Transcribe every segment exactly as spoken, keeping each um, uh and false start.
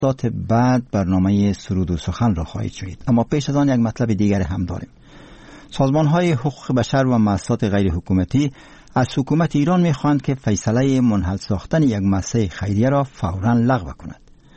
لحظات بعد برنامه سرود و سخن را خواهید شنید. اما پیش از آن یک مطلب دیگر هم داریم. سازمان‌های حقوق بشر و مؤسسات غیر حکومتی از حکومت ایران می‌خواهند که فیصله منحل ساختن یک مؤسسه خیریه را فوراً لغو کند.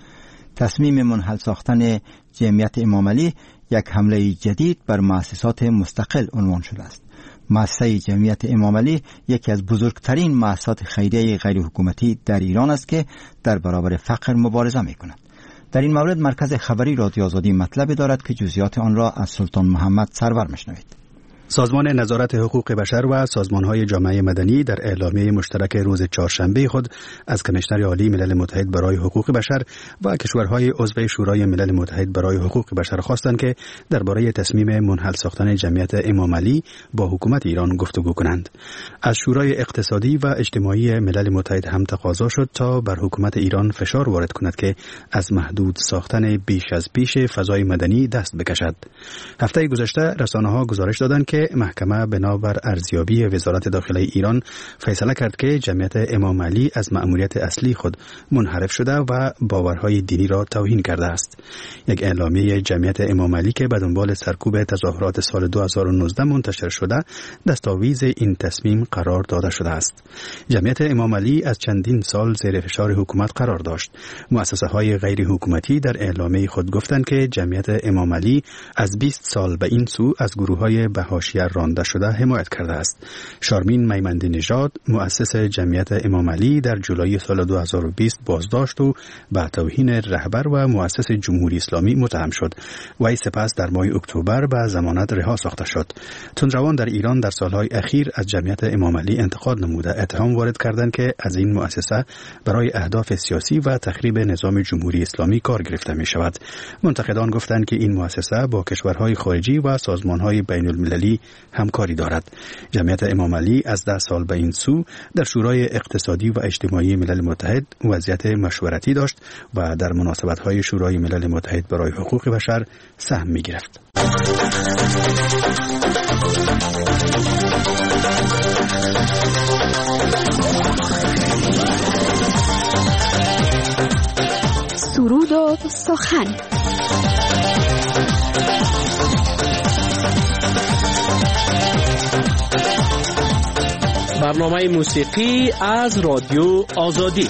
تصمیم منحل ساختن جمعیت امام علی یک حمله جدید بر مؤسسات مستقل عنوان شده است. مؤسسه جمعیت امام علی یکی از بزرگترین مؤسسات خیریه غیر حکومتی در ایران است که در برابر فقر مبارزه می‌کند. در این مورد مرکز خبری رادیو آزادی مطلبی دارد که جزئیات آن را از سلطان محمد سرور میشنوید. سازمان نظارت حقوق بشر و سازمان‌های جامعه مدنی در اعلامیه مشترک روز چهارشنبه خود از کمیشنر عالی ملل متحد برای حقوق بشر و کشورهای عضو شورای ملل متحد برای حقوق بشر خواستند که درباره تصمیم منحل ساختن جمعیت امام علی با حکومت ایران گفتگو کنند. از شورای اقتصادی و اجتماعی ملل متحد هم تقاضا شد تا بر حکومت ایران فشار وارد کند که از محدود ساختن بیش از پیش فضای مدنی دست بکشد. هفته گذشته رسانه‌ها گزارش دادند که محکمه بنابر ارزیابی وزارت داخله ایران فیصله کرد که جمعیت امام علی از مأموریت اصلی خود منحرف شده و باورهای دینی را توهین کرده است. یک اعلامیه جمعیت امام علی که به دنبال سرکوب تظاهرات سال دو هزار و نوزده منتشر شده دستاویز این تصمیم قرار داده شده است. جمعیت امام علی از چندین سال زیر فشار حکومت قرار داشت. مؤسسه های غیر حکومتی در اعلامیه خود گفتند که جمعیت امام علی از بیست سال به این سو از گروه‌های بهاشی رانده شده حمایت کرده است. شارمین میمندی نژاد مؤسس جمعیت امام علی در جولای سال دو هزار و بیست بازداشت و به توهین رهبر و مؤسس جمهوری اسلامی متهم شد. وی سپس در ماه اکتبر به ضمانت رها ساخته شد. تندروان در ایران در سالهای اخیر از جمعیت امام علی انتقاد نموده اتهام وارد کردند که از این مؤسسه برای اهداف سیاسی و تخریب نظام جمهوری اسلامی کار گرفته می شود. منتقدان گفتند که این مؤسسه با کشورهای خارجی و سازمانهای بین المللی همکاری دارد. جمعیت امام علی از ده سال به این سو در شورای اقتصادی و اجتماعی ملل متحد وضعیت مشورتی داشت و در مناسبت‌های شورای ملل متحد برای حقوق بشر سهم می‌گرفت. سرود و سخن. برنامه موسیقی از رادیو آزادی.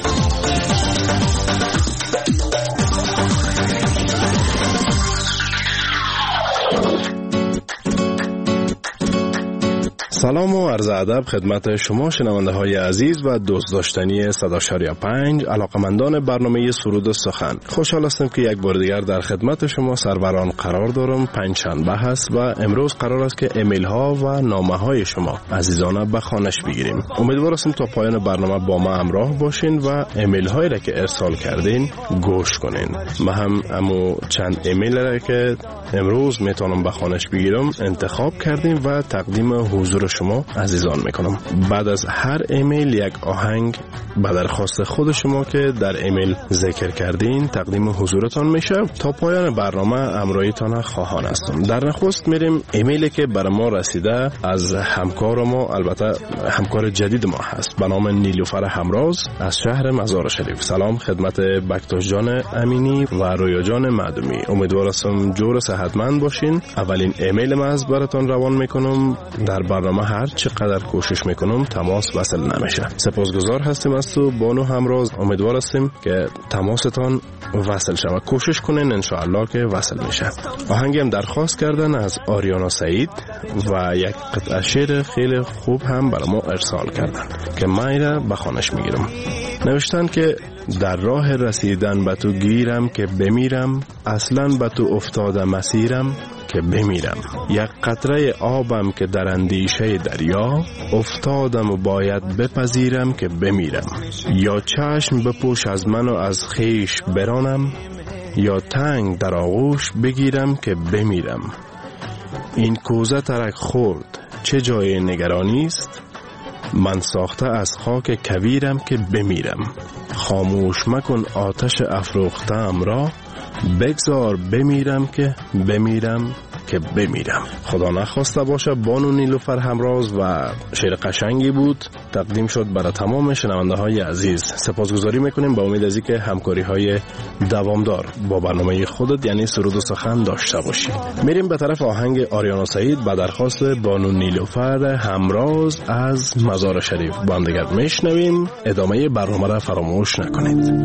سلام و عرض ادب خدمت شما شنونده های عزیز و دوست داشتنی صدا شریعه پنج علاقمندان برنامه سرود و سخن. خوشحال هستم که یک بار دیگر در خدمت شما سروران قرار دارم. پنج شنبه هست و امروز قرار است که ایمیل ها و نامه های شما عزیزانه به خوانش بگیریم. امیدوارم تا پایان برنامه با ما همراه باشین و ایمیل هایی را که ارسال کردین گوش کنین. ما هم امو چند ایمیل را که امروز میتونم به خوانش بگیرم انتخاب کردیم و تقدیم حضور شما عزیزان میکنم. بعد از هر ایمیل یک آهنگ به درخواست خود شما که در ایمیل ذکر کردین تقدیم حضورتان میشه. تا پایان برنامه همراهیتان خواهان هستم. در نخست میریم ایمیلی که بر ما رسیده از همکار ما، البته همکار جدید ما هست، به نام نیلوفر همراز از شهر مزار شریف. سلام خدمت بکتاش جان امینی و رویا جان معدومی. امیدوارم جور و صحتمند باشین. اولین ایمیل ما از براتون روان میکنم. در برنامه هر چقدر کوشش میکنم تماس وصل نمیشه. سپاسگزار هستیم از تو بانو همراز. امیدوار هستیم که تماستان وصل شه و کوشش کنین انشاءالله که وصل میشه. آهنگی هم درخواست کردن از آریانا سعید و یک قطعه شعر خیلی خوب هم برای ما ارسال کردن که من ایره به خوانش میگیرم. نوشتن که در راه رسیدن به تو گیرم که بمیرم، اصلا به تو افتاده مسیرم که بمیرم. یک قطره آبم که در اندیشه دریا، افتادم و باید بپذیرم که بمیرم. یا چشم بپوش از من و از خیش برانم، یا تنگ در آغوش بگیرم که بمیرم. این کوزه ترک خورد چه جای نگرانی است، من ساخته از خاک کویرم که بمیرم. خاموش مکن آتش افروخته‌ام را، بگذار بمیرم که بمیرم که بمیرم. خدا نخواسته باشه. بانو نیلوفر همراز و شعر قشنگی بود تقدیم شد برای تمام شنونده های عزیز. سپاسگزاری میکنیم با امید از اینکه همکاری های دوامدار با برنامه خودت یعنی سرود و سخن داشته باشید. میریم به طرف آهنگ آریانا سعید به درخواست بانو نیلوفر همراز از مزار شریف. با هم دیگر میشنویم. ادامه برنامه را فراموش نکنید.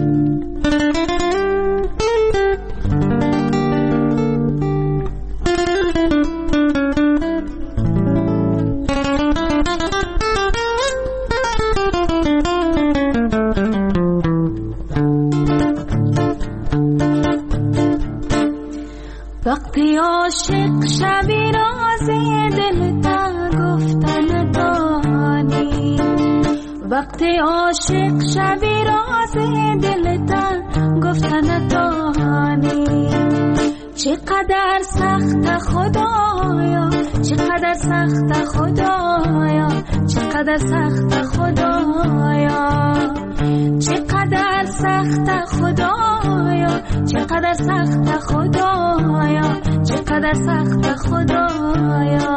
وقتی عاشق شبی راز دل تا گفتن دانی، وقتی عاشق شبی راز دل تا گفتن دانی، چقدر سخت خدایا، چقدر سخت خدایا، چقدر سخت خدایا، چقدر سخت خدایا، چقدر سخت خدایا، چقدر سخت خدایا.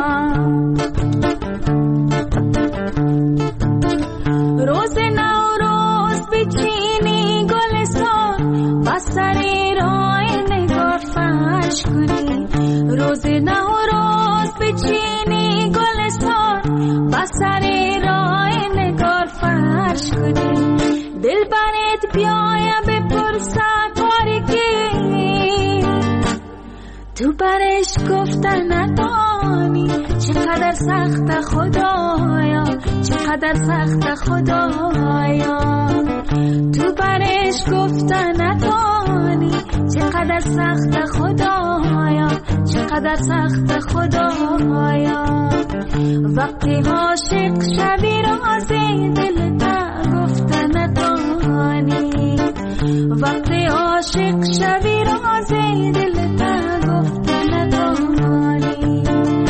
روز نوروز بچینی گلستان و سری رای نگار فرش کنی، روز نوروز بچینی گلستان و سری رای نگار فرش کنی، دل برت بیایم بپرسه کاری که تو برش گفتن ندانی، چقدر سخت خدایا، چقدر سخت خدایا، تو برش گفتن ندانی، چقدر سخت خدایا، چقدر سخت خدایا. وقتی عاشق شبی راز دل تا گفتن ندانی، وقتی عاشق شبی راز دل تا گفتن ندانی.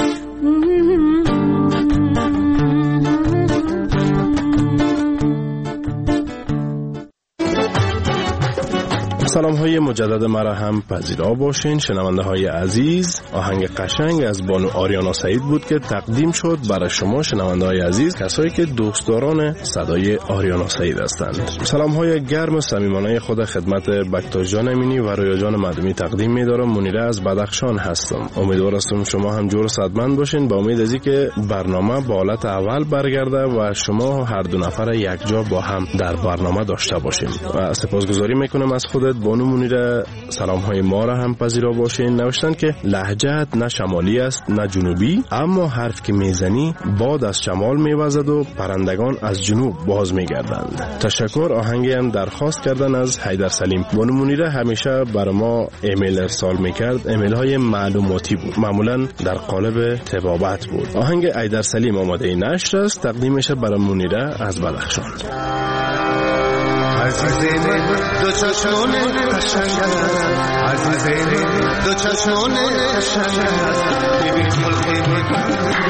سلام های مجدد مرا هم پذیرا باشین شنونده های عزیز. آهنگ قشنگ از بانو آریانا سعید بود که تقدیم شد برای شما شنونده های عزیز، کسایی که دوستداران صدای آریانا سعید هستند. سلام های گرم و صمیمانه خود خدمت بکتاش جان امینی و رویا جان مدمی تقدیم می‌دارم. منیره از بدخشان هستم. امیدوار هستم شما هم جور و صحتمند باشین. با امید از اینکه برنامه به حالت اول برگرده و شما هر دو نفر یک جا با هم در برنامه داشته باشیم. و سپاسگزاری میکنم از خودت بانو منیره. سلام های ما را هم پذیرا باشین. نوشتن که لهجه‌ات نه شمالی است نه جنوبی، اما حرف که میزنی باد از شمال میوزد و پرندگان از جنوب باز میگردند. تشکر. آهنگی هم درخواست کردن از حیدر سلیم. بانو منیره همیشه برای ما ایمیل ارسال میکرد. ایمیل های معلوماتی بود، معمولا در قالب طبابت بود. آهنگ حیدر سلیم آماده نشر است، تقدیمش برای منیره از بدخشان. عزیز من دو چشمان قشنگ است، عزیز من دو چشمان قشنگ است، ببین خلق من،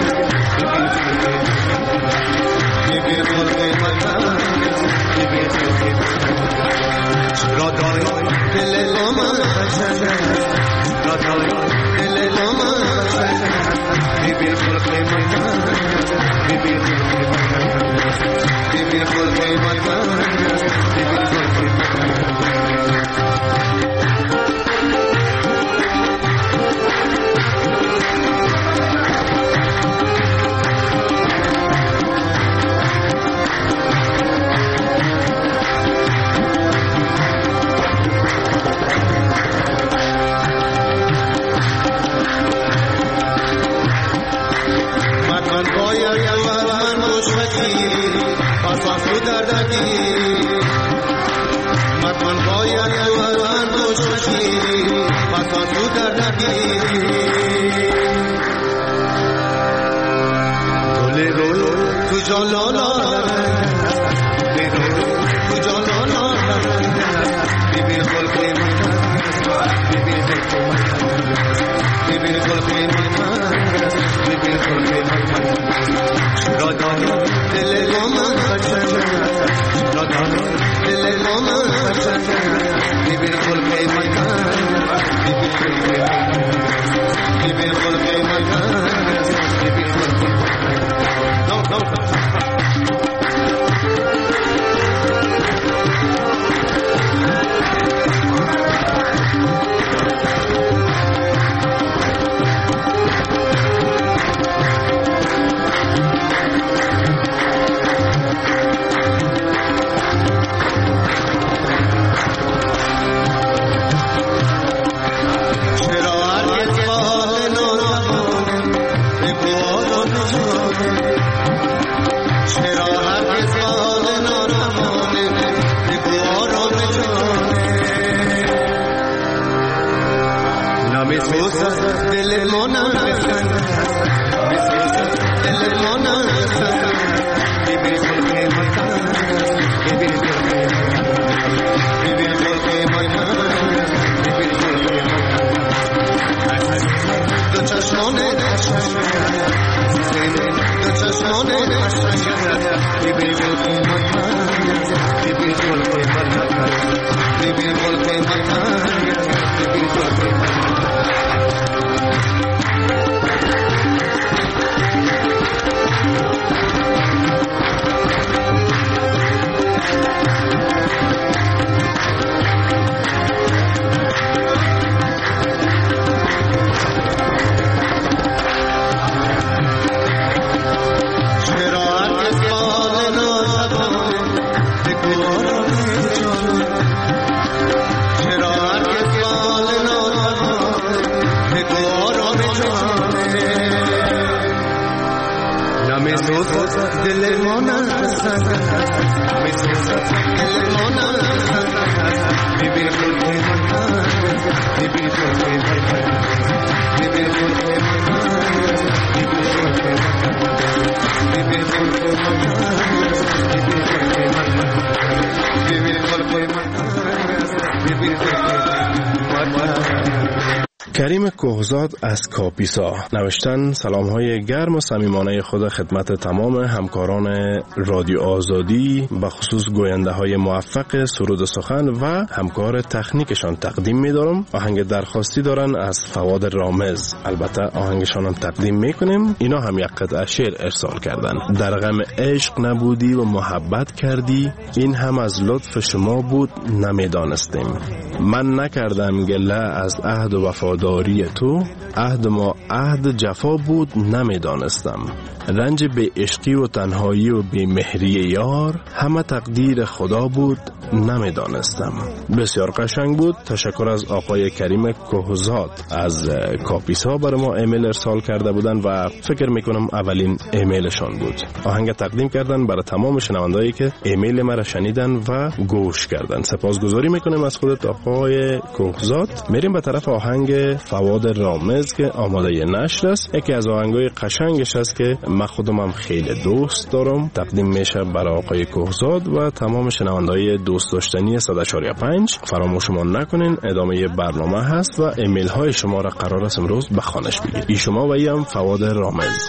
ببین خلق من، ببین خلق من، چرا داری دل من قشنگ است، چرا داری دل من قشنگ است، ببین خلق من، ببین خلق من، ببین خلق من. نمی‌سوزد دل من نمی‌سوزد دل من نمی‌سوزد بیبی خلق من بیبی خلق من بیبی خلق من بیبی خلق من دو چشمانه دو چشمانه بیبی خلق من بیبی خلق من بیبی خلق من بیبی خلق من دل مونا پسند میسوزد دل مونا پسند بیبی خلق من بیبی خلق من بیبی خلق من بیبی خلق من بیبی خلق من بیبی خلق من بیبی خلق من. کریم کوهزاد از کاپیسا نوشتن سلام‌های گرم و صمیمانه خود خدمت تمام همکاران رادیو آزادی به خصوص گوینده‌های موفق سرود سخن و همکار تکنیکشان تقدیم می‌دارم. آهنگ درخواستی دارن از فواد رامز، البته آهنگشان هم تقدیم می‌کنیم. اینا هم یک قطعه شعر ارسال کردن. در غم عشق نبودی و محبت کردی، این هم از لطف شما بود نمی‌دانستیم. من نکردم گله از عهد و وفاداری تو، عهد ما عهد جفا بود نمیدانستم. رنج به عشقی و تنهایی و بی مهری یار، همه تقدیر خدا بود نمیدانستم. بسیار قشنگ بود. تشکر از آقای کریم کوهزاد از کاپیسا برای ما ایمیل ارسال کرده بودن و فکر میکنم اولین ایمیلشان بود. آهنگ تقدیم کردن برای تمام شنوندهایی که ایمیل ما را شنیدن و گوش کردن. سپاسگزاری میکنم از خودت آقای کوهزاد. میریم به طرف آهنگ فواد رامز که آماده نشر است. یکی از آهنگای قشنگش است که من خودم هم خیلی دوست دارم. تقدیم میشه برای آقای کوهزاد و تمام شنونده‌های دوست داشتنی صد و چهار و پنج. فراموش نکنین ادامه برنامه هست و ایمیل های شما را قرار است امروز به خوانش بگیرید. ای شما و ایم فواد رامز.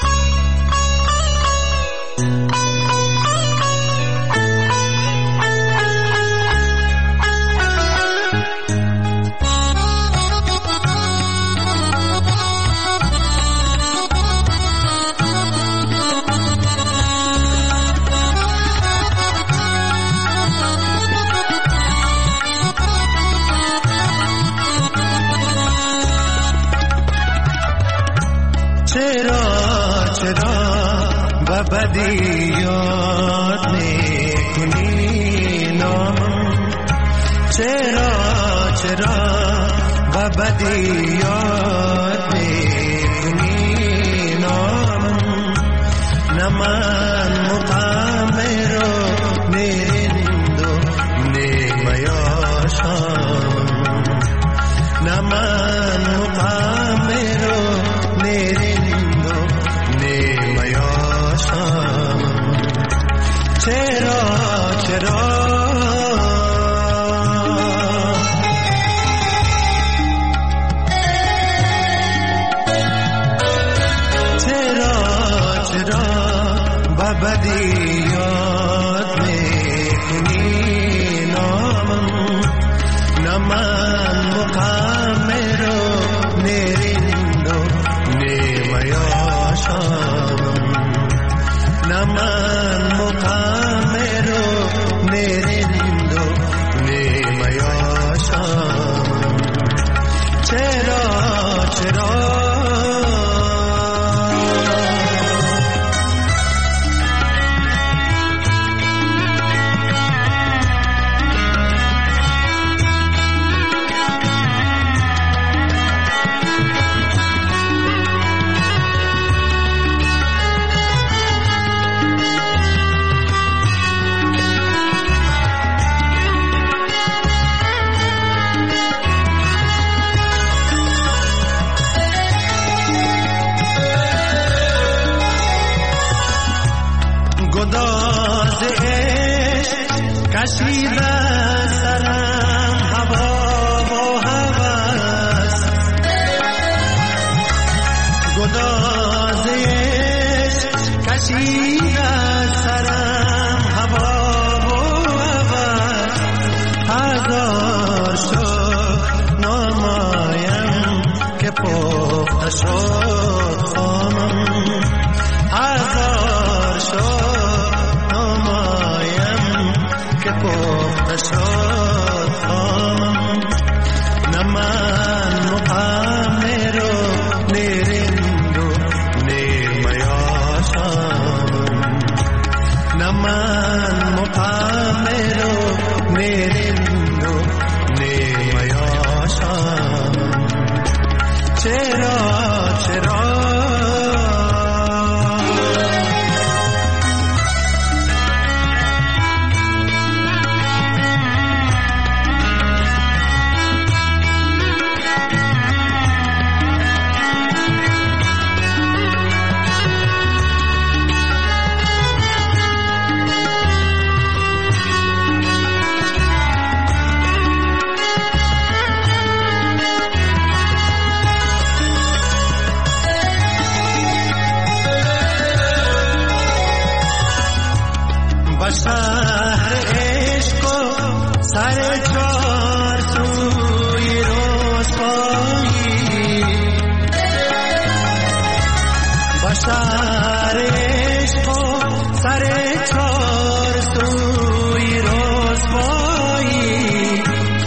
بدی یاد میکنی نام، چرا چرا و بدی یاد میکنی نام، نه من مقامر و میرند و نیمیاشم، نه من مقامر و میرند و نیمیاشم. چرا چرا چرا چرا ببدی یاد میکنی نامم، نه من مقامر و نیرند و نیمیاشم، نه من مقامر و نیرند و نیمیاشم. چرا چرا کشیده سرم هوا و هوس گداز عشق کشیده سرم هوا و هوس هزار شد نامایم که پخته شد خانم هزار شد نامایم که پخته شد خانم نه من مقامر و نیرند و نیمیاشانم نه من مقامر و نیرند و نیمیاشانم چرا چرا شهر عشق و سر چار سوی رسوایی با شهر عشق و سر چار سوی رسوایی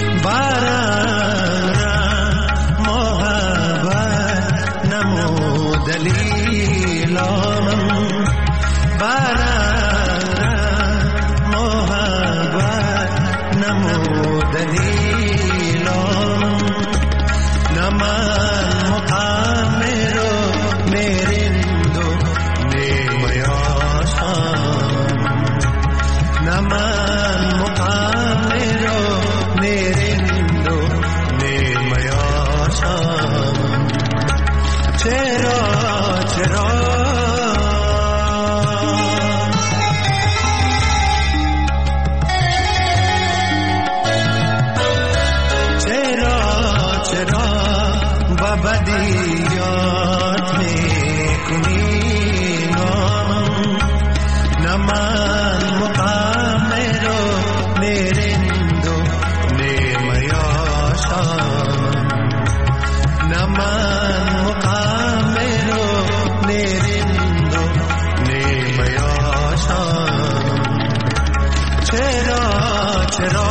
برم محبت نمو دلیلانم برم دلیلان نه من مقامر و نیرند و نیمیاشانم نه من مقامر و نیرند و نیمیاشانم چرا چرا بدیات میکنی نام نه من مقامر و نیرند و نیمیاشانم نه من مقامر و نیرند و نیمیاشانم چرا چرا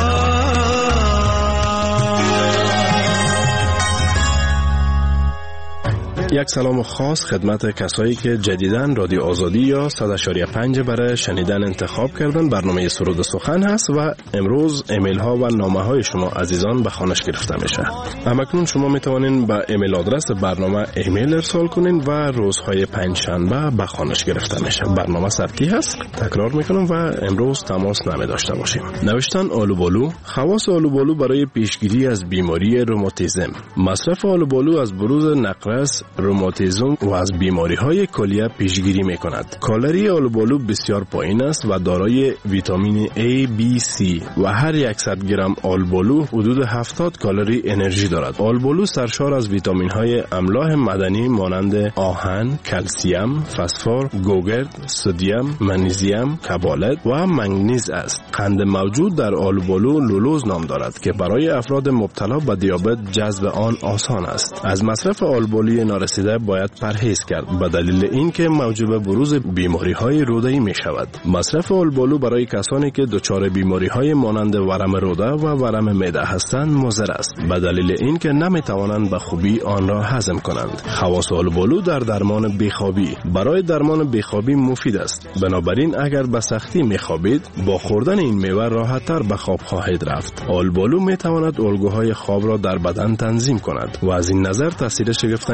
یک سلام خاص خدمت کسایی که جدیداً رادیو آزادی یا صد و پنج برای شنیدن انتخاب کردن. برنامه سرود سخن هست و امروز ایمیل ها و نامه های شما عزیزان به خوانش گرفته میشه. همکنون شما میتوانین به ایمیل آدرس برنامه ایمیل ارسال کنین و روزهای پنج شنبه به خوانش گرفته میشه. برنامه سبکی هست، تکرار میکنم و امروز تماس نمی داشته باشیم. نوشتن آلوبالو. خواص آلوبالو برای پیشگیری از بیماری روماتیسم. مصرف آلوبالو از بروز نقرس، روماتیسم و از بیماری‌های کلیه پیشگیری می‌کند. کالری آلوبالو بسیار پایین است و دارای ویتامین A, B, C و هر صد گرم آلوبالو حدود هفتاد کالری انرژی دارد. آلوبالو سرشار از ویتامین‌های املاح معدنی مانند آهن، کلسیم، فسفر، گوگرد، سدیم، منیزیم، کبالت و منگنیز است. قند موجود در آلوبالو لولوز نام دارد که برای افراد مبتلا به دیابت جذب آن آسان است. از مصرف آلوبالوی نارسیده باید پرهیز کرد به دلیل اینکه موجب بروز بیماری‌های روده‌ای می‌شود. مصرف آلوبالو برای کسانی که دچار بیماری‌های مانند ورم روده و ورم معده هستند مضر است به دلیل اینکه نمی‌توانند به خوبی آن را هضم کنند. خواص آلوبالو در درمان بیخوابی. برای درمان بیخوابی مفید است. بنابراین اگر به سختی می‌خوابید با خوردن این میوه راحت‌تر به خواب خواهید رفت. آلوبالو می‌تواند الگوهای خواب را در بدن تنظیم کند و از این نظر تاثیر شگفت‌انگیزی دارد.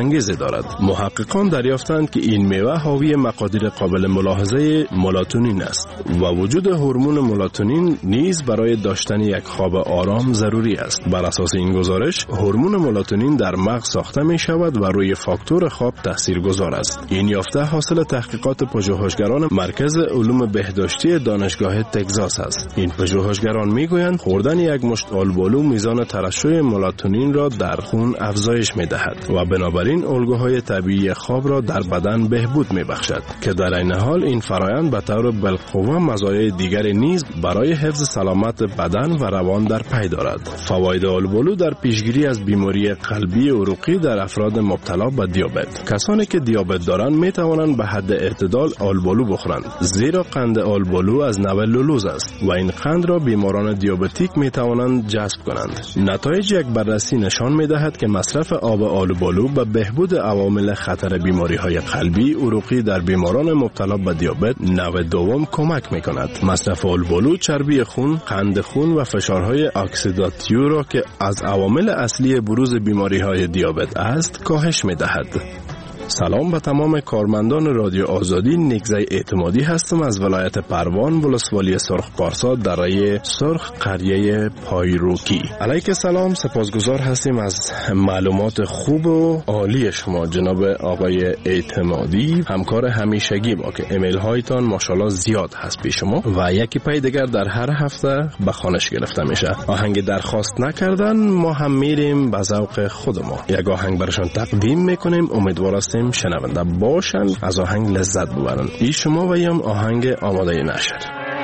دارد. محققان دریافتند که این میوه حاوی مقادیر قابل ملاحظه ملاتونین است و وجود هورمون ملاتونین نیز برای داشتن یک خواب آرام ضروری است. بر اساس این گزارش، هورمون ملاتونین در مغز ساخته می شود و روی فاکتور خواب تاثیرگذار است. این یافته حاصل تحقیقات پژوهشگران مرکز علوم بهداشتی دانشگاه تگزاس است. این پژوهشگران میگویند خوردن یک مشت آلبالو میزان ترشح ملاتونین را در خون افزایش میدهد و بنابراین الگوهای طبیعی خواب را در بدن بهبود میبخشد که در این حال این فرایند به طور بالقوه مزایای دیگری نیز برای حفظ سلامت بدن و روان در پی دارد. فواید آلبالو در پیشگیری از بیماری قلبی عروقی در افراد مبتلا به دیابت. کسانی که دیابت دارند می توانند به حد اعتدال آلبالو بخورند، زیرا قند آلبالو از نوع لولوز است و این قند را بیماران دیابتیک می توانند جذب کنند. نتایج یک بررسی نشان می دهد که مصرف آب آلبالو به بهبود عوامل خطر بیماری های قلبی عروقی در بیماران مبتلا به دیابت نوع دوم کمک می کند. مصرف آلبالو چربی خون، قند خون و فشارهای اکسیداتیو را که از عوامل اصلی بروز بیماری های دیابت است کاهش می دهد. سلام به تمام کارمندان رادیو آزادی. نگزه اعتمادی هستم از ولایت پروان، ولسوالی سرخ پارسا، دره سرخ، قریه پایروکی. علیک سلام، سپاسگزار هستیم از معلومات خوب و عالی شما جناب آقای اعتمادی، همکار همیشگی با که ایمیل هایتان ماشاءالله زیاد هست پیش شما و یکی پای دیگر در هر هفته به خوانش گرفته میشه. آهنگ درخواست نکردن، ما هم میریم به ذوق خود ما یک آهنگ برشان تقدیم میکنیم. امیدوار هستیم شنونده باشن، از آهنگ لذت ببرن. ای شما و یم آهنگ آماده نشر.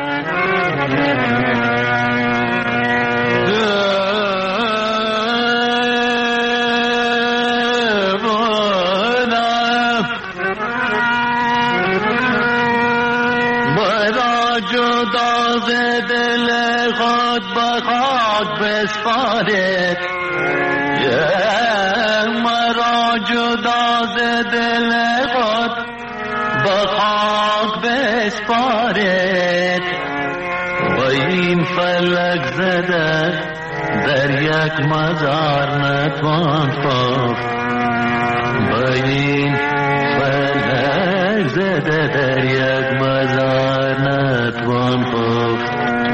برا جدا ز دل خود به خاک بسپارید، مرا جدا ز دل خود به خاک بسپارید و این فلک زده در یک مزار نتوان خفت، و این فلک زده در یک مزار نتوان خفت.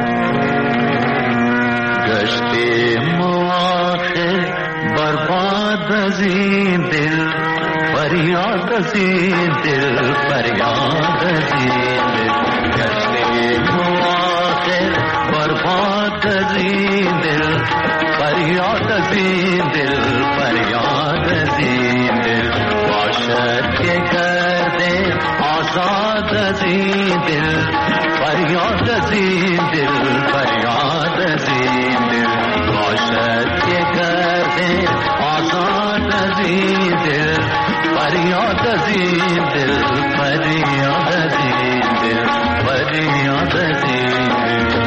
گشتیم آخر برباد از این دل، فریاد از این دل، فریاد از این دل. گشتیم آخر برباد از این دل، فریاد از این دل، فریاد از این دل. باشد که کرده آزاد از این دل، فریاد از این دل، فریاد از این دل. باشد که کرده آزاد از این دل، فریاد از این دل، فریاد از این دل، فریاد از این دل.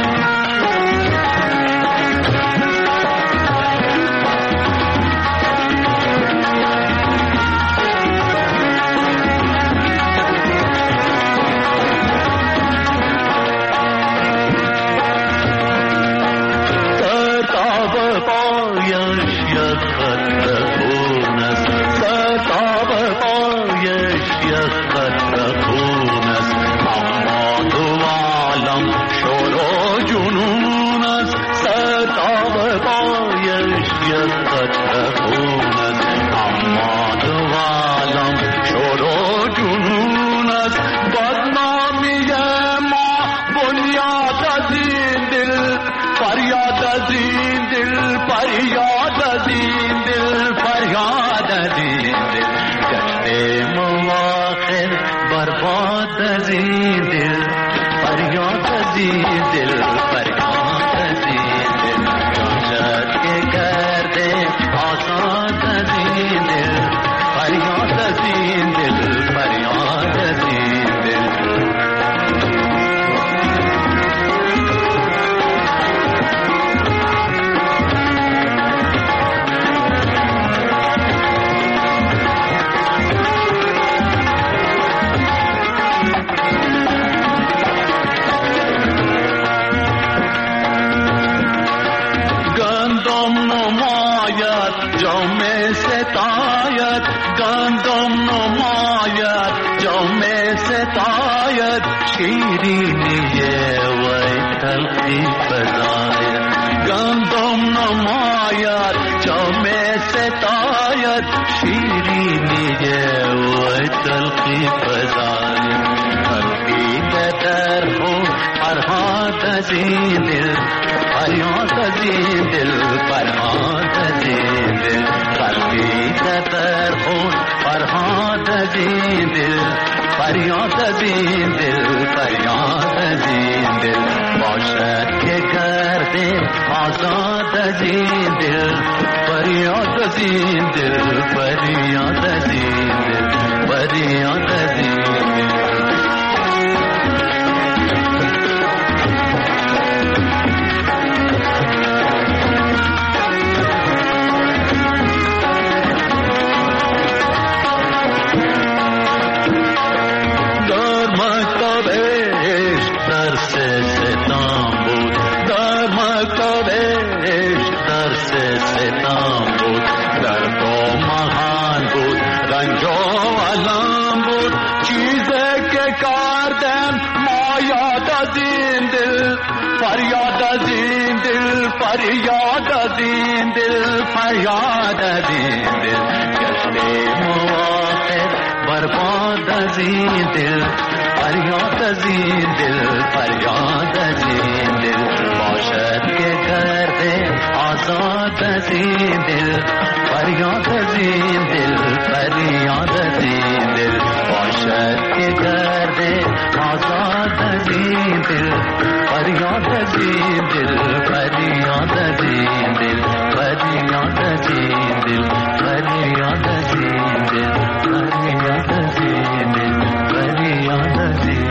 نماید جام ستاید گندم نماید جام ستاید شیرینی وی تلخی فزاید گندم نماید جام ستاید شیرینی وی تلخی فزاید تلخی در خون فرهاد از این دل فریاد از این دل فریاد از این دل تلخی در خون فرهاد از این دل فریاد از این دل فریاد از این دل باشد که گرده آزاد از این دل فریاد از این دل فریاد از این دل فریاد از این دل فریاد از این دل فریاد از این دل فریاد از این دل گشته مواخر برباد از این دل فریاد از این دل فریاد از این دل باشد که گرده آزاد از این دل فریاد از این دل فریاد از این دل باشد که گرده آزاد از این دل فریاد از این دل فریاد از این دل فریاد از این دل فریاد از این دل فریاد از این دل فریاد از این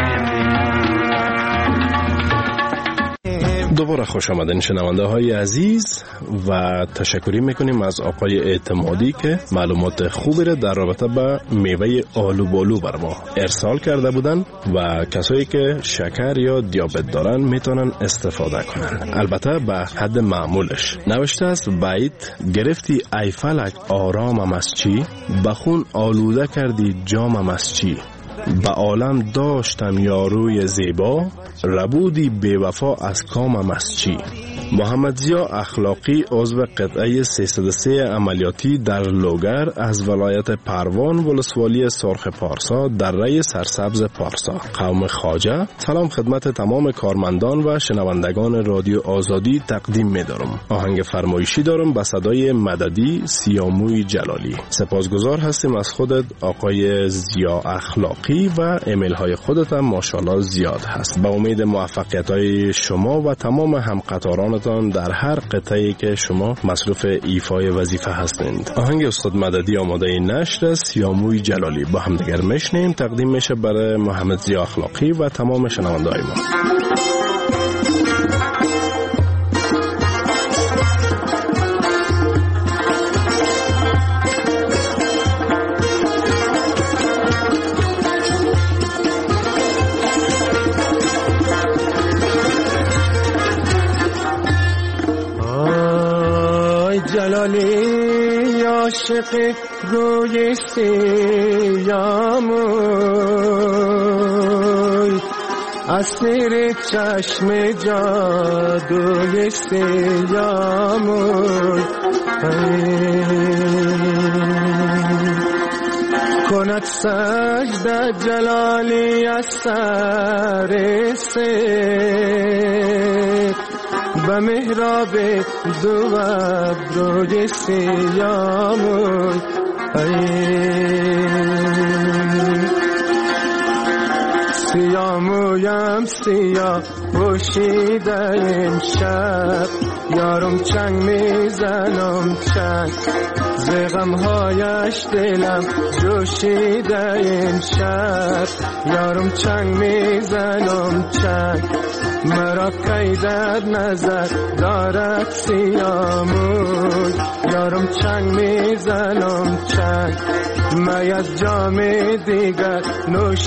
دوباره خوش آمدین شنونده های عزیز و تشکری میکنیم از آقای اعتمادی که معلومات خوبی را در رابطه با میوه آلو بالو بر ما ارسال کرده بودن و کسایی که شکر یا دیابت دارن میتونن استفاده کنن، البته به حد معمولش. نوشته است بیت گرفتی ای فلک آرامم از چی، بخون آلوده کردی جامم از چی، به عالم داشتم یاروی زیبا، ربودی بی‌وفا از کامم از چی. محمد ضیا اخلاقی عضو قطعه سیصد و سه عملیاتی در لوگر از ولایت پروان ولسوالی سرخ پارسا در ری سرسبز پارسا قوم خواجه. سلام خدمت تمام کارمندان و شنوندگان رادیو آزادی تقدیم می‌دارم. آهنگ فرمایشی دارم به صدای مددی سیاموی جلالی. سپاسگزار هستیم از خودت آقای ضیا اخلاقی و ایمیل های خودت هم ماشاءالله زیاد هست. با امید موفقیت های شما و تمام همقطاران در هر قطعه‌ای که شما مصروف ایفای وظیفه هستند. آهنگ استاد مددی آماده نشر سیاموی جلالی با هم دیگر میشنیم. تقدیم میشه برای محمد ضیا اخلاقی و تمام شنونده‌های ما. جلالی عاشق روی سیاموی اسیر چشم جادوی سیاموی کند سجده جلالی از سر سر به محراب دو ابروی سیاموی سیامویم سیاه پوشیده امشب یارم چنگ میزنم چنگ زغم هایش دلم جوشیده امشب یارم چنگ میزنم چنگ مرا کی در نظر دارد سیاموی یارم چنگ میزنم چنگ می از جام دیگر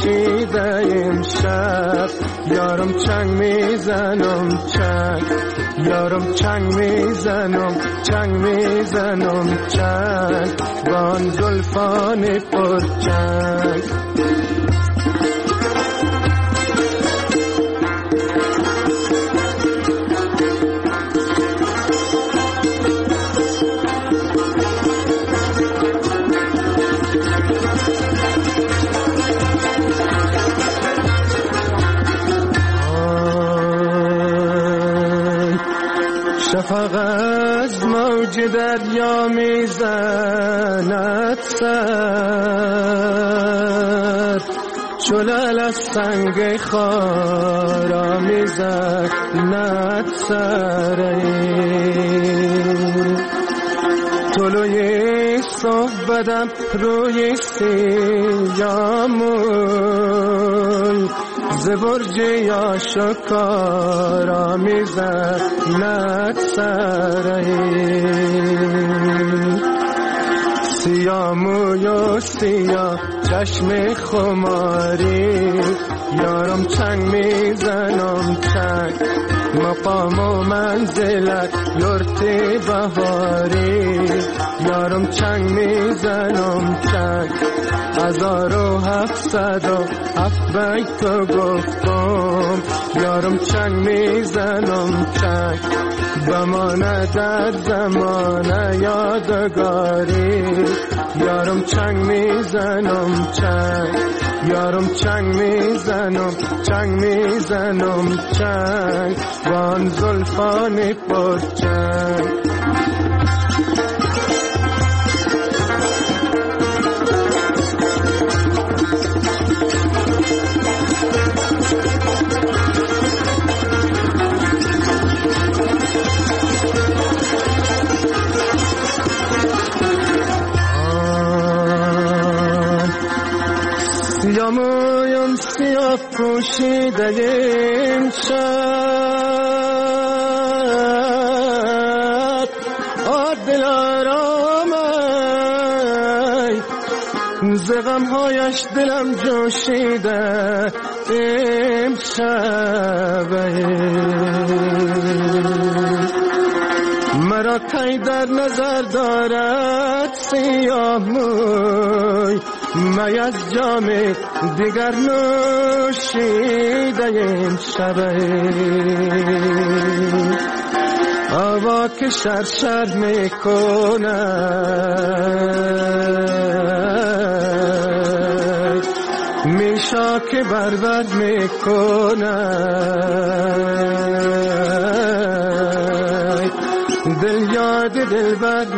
نوشیده امشب یارم چنگ میزنم چنگ یارم چنگ میزنم چنگ میزنم چنگ بان زلفان پر چنگ. شفق از موج دریا میزند سر، شلال از سنگ خارا میزند سر. طلوع صبح بدم روی سیامون، زبرج یا شکارا میزند سرهی. سیاه موی و سیاه چشم خماری، یارم چنگ میزنم چنگ مقام و منزلت یورت بهاری. یارم چنگ میزنم چنگ هزار و هفتصد و هفت بیت تو گفتم. یارم چنگ میزنم چنگ بمانه در زمان یادگاری. یارم چنگ میزنم چنگ، یارم چنگ میزنم چنگ میزنم چنگ وان زلفان پر چنگ. سیاه مویم سیاه پوشیده این شب، آه دل آرامه ز غمهایش دلم جوشیده این شب. مرا کی در نظر دارد سیاه موی، می از جام دیگر نوشیده این شبه. هوا که شرشر میکنه میشا که بربر میکنه، دل یاد دل بد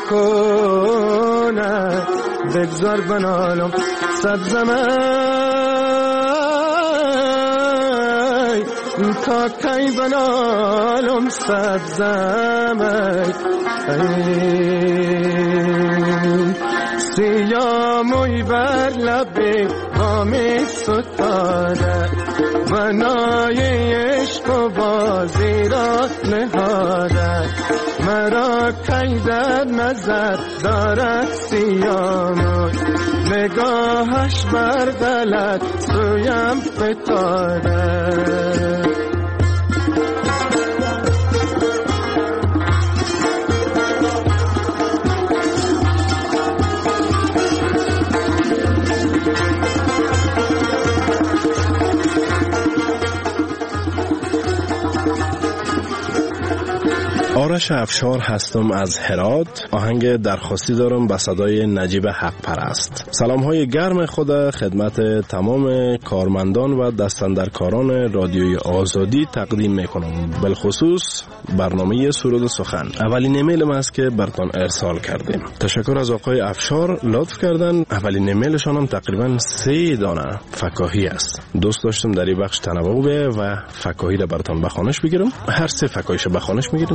میکنه. بگذار بنالم سبزمه تا کی بنالم سبزمه. سیاه موی بر لب بامی ستاره، بنای عشق و بازی را نهاده. مرا کی در نظر دارد سیاه موی، نگاهش بر غلط سویم فتاده. آرش افشار هستم از هرات. آهنگ درخواستی دارم به صدای نجیب حق پرست. سلام های گرم خود خدمت تمام کارمندان و دستاندرکاران رادیوی آزادی تقدیم میکنم، بالخصوص برنامه سرود سخن. اولین ایمیلم است که براتون ارسال کردیم. تشکر از آقای افشار، لطف کردن. اولین ایمیلشان هم تقریبا سه دانه فکاهی است. دوست داشتم در این بخش تنوع و فکاهی را براتون بخوانش بگیرم. هر سه فکاهیش بخوانش میگیرم چون جالب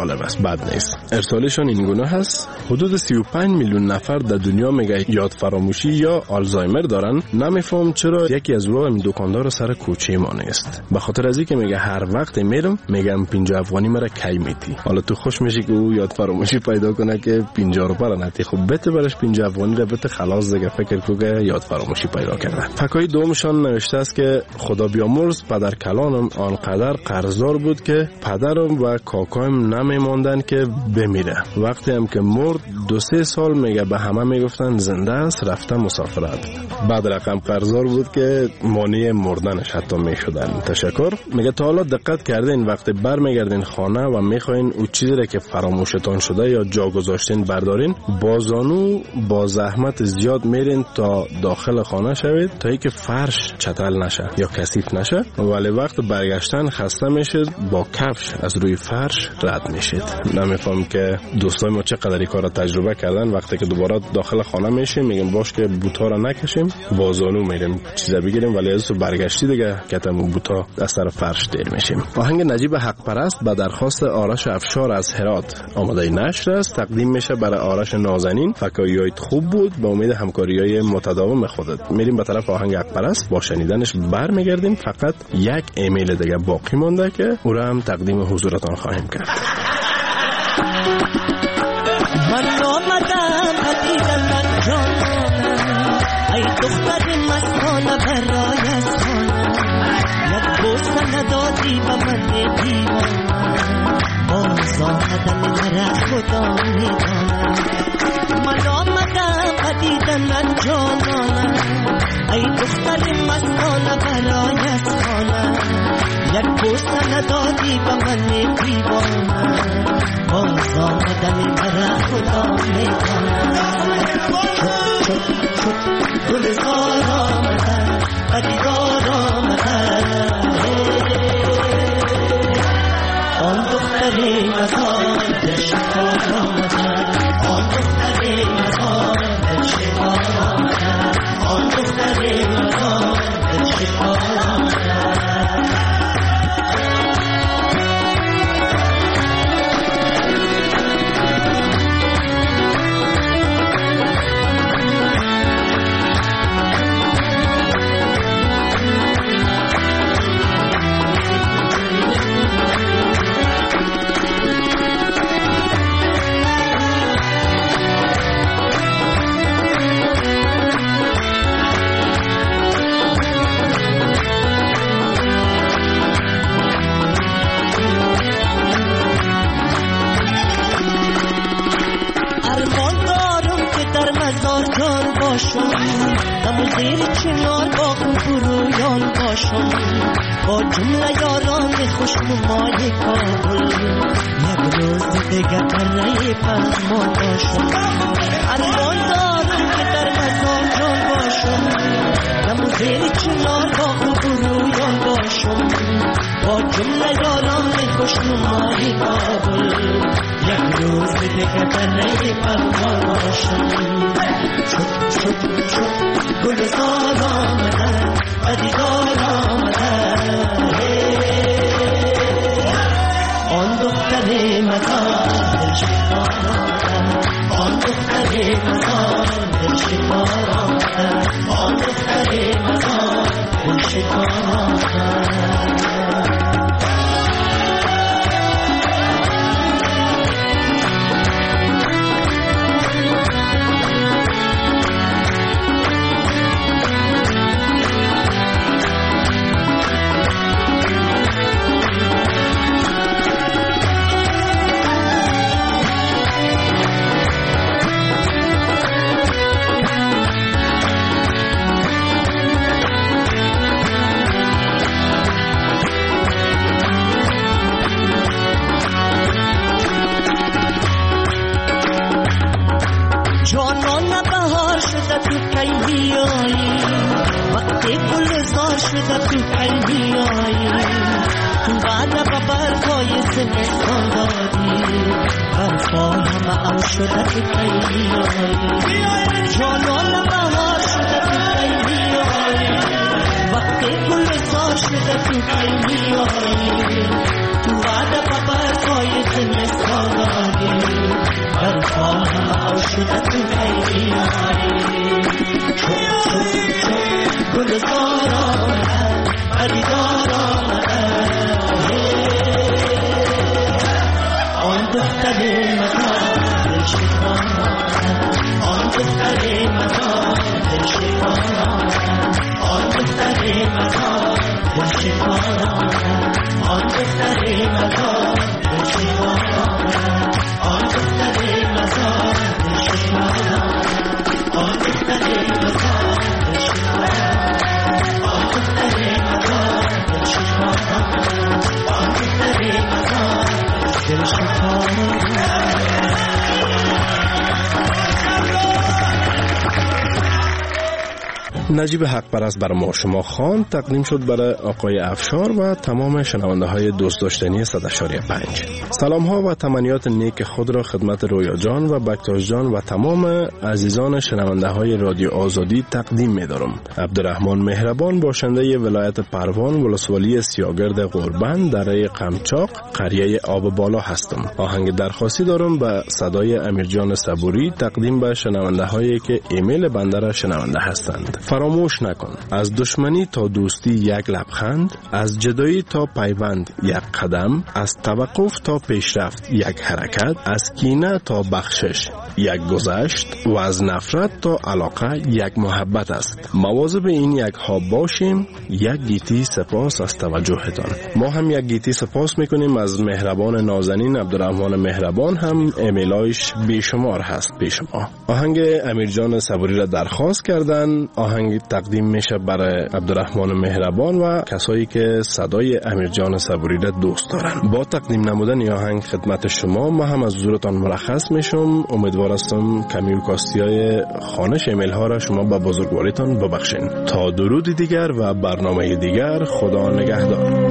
جالب است، بد نیست. ارسالشان این گونه هست: حدود سی و پنج میلیون نفر در دنیا میگه یاد فراموشی یا آلزایمر دارن. نمیفهم چرا یکی از اونها این دکاندار سر کوچه ما نیست. به خاطر از اینکه میگه هر وقت میرم میگم پنجاه افغانی مرا کی میتی. حالا تو خوش میشی که او یاد فراموشی پیدا کنه که پنجاه روپیه را نتی. خب بته برش پنجاه افغانی را بته خلاص دیگه فکر کنه یاد فراموشی پیدا کرده. فکای دومشان نوشته است که خدا بیامرز پدر کلانم آنقدر قرضدار بود که پدرم و کاکایم نمیماندن که بمیره. وقتی هم که مرد دو سه سال میگه به همه میگفتن زنده است، رفته مسافرت. بعد رقم قرضدار بود که مانع مردنش حتی میشدن. تشکر. میگه تا حالا دقت کردین وقتی بر میگردین خانه و میخواین او چیزی را که فراموشتان شده یا جا گذاشتین بردارین، با زانو با زحمت زیاد میرین تا داخل خانه شوید تا اینکه فرش چتل نشه یا کثیف نشه، ولی وقت برگشتن خسته میشید، با کفش از روی فرش رد میشید. نمیفهم که دوستای ما چقدر این کارا تجربه کردن. وقتی که دوباره داخل خانه میشیم میگیم باش که بوتا را نکشیم، با زانو میریم چیزا بگیریم، ولی از تو برگشتی دیگه کتم بوتا از سر فرش دیر میشیم. آهنگ نجیب حق پرست به درخواست آرش افشار از هرات آماده نشر است، تقدیم میشه برای آرش نازنین. فکاییات خوب بود، با امید همکاریای متداوم خودت. میریم به طرف آهنگ حق پرست، با شنیدنش برمیگردیم. فقط یک ایمیل دیگه باقی مونده که او را هم تقدیم حضورتان خواهیم کرد. من آمدم پدیدن جانم، ای دختر مستانه برای از خانم، یک بوسه ندادی و من دیوانم، باز آمدم مرا خدا میدانم. من آمدم پدیدن جانم، ای دختر مستانه برای از خانم، یک بوسه ندادی و من دیوانم، باز آمدم مرا خدا میدانم. گلزار آمدن پدیدار آمدن، آن دختر مزار دلشکار آمدن، آن دختر مزار دلشکار آمدن، آن دختر مزار دلشکار آمدن. همون زیر چنار با خوبرویان باشم، با جمله یاران خوشنمای کابل، یک روز دیگه برای پرمان باشم. ارمان دارم که در مزار جان باشم، همون زیر چنار با خوبرویان باشم، با جمله یاران خوشنمای کابل، یک روز دیگه برای پرمان باشم. گلزار آمدن پدیدار آمدن، آن دختر مزار دلشکار آمدن، آن دختر مزار دلشکار آمدن، آن دختر مزار دلشکار آمدن. وقتی گلزار شده تو قلبی آیی، تو وعده با برفای زمستان دادی، برفا همه او شده تو قلبی آیی، جانان بهار شده تو قلبی آیی. وقتی گلزار شده تو قلبی آیی، تو وعده با برفای زمستان شده تو خیلی آری چون چون چون گل زار آمد خریدار آمد آن دختر مزار دل شکار آمد آن دختر مزار دل شکار آمد آن دختر مزار دل شکار آمد آن دختر مزار دل شکار آمد آن دختر مزار دل شکار آمد آن دختر مزار دل شکار آمد آن دختر مزار دل شکار آمد آن دختر مزار دل شکار آمد. نجیب حق پرست بر ما شما خان تقدیم شد برای آقای افشار و تمام شنونده های دوست داشتنی صد اشاریه پنج. سلام ها و تمنیات نیک خود را خدمت رویا جان و بکتاش جان و تمام عزیزان شنونده های رادیو آزادی تقدیم می دارم. عبدالرحمن مهربان باشنده ولایت پروان ولسوالی سیاگرد قربان دره قمچاق قریه آب بالا هستم. آهنگ درخواستی دارم به صدای امیرجان صبوری تقدیم به شنونده هایی که ایمیل بنده را شنونده هستند. فراموش نکن از دشمنی تا دوستی یک لبخند، از جدایی تا پیوند یک قدم، از توقف تا پیشرفت یک حرکت، از کینه تا بخشش یک گذشت و از نفرت تا علاقه یک محبت است. مواظب این یک ها باشیم. یک گیتی سپاس از توجهتان. ما هم یک گیتی سپاس میکنیم از مهربان نازنین عبدالرحمن مهربان، هم ایمیلایش بیشمار هست پیش ما. آهنگ امیرجان صبوری را درخواست کردن. آهنگ تقدیم میشه برای عبدالرحمن مهربان و کسایی که صدای امیرجان صبوری را دوست دارن. با تقدیم نمودن این آهنگ خدمت شما ما هم از حضورتان مرخص میشم. امیدوار هستم کمی و کاستی های خانش ایمیل ها را شما به بزرگواریتان ببخشین. تا درود دیگر و برنامه دیگر، خدا نگهدار.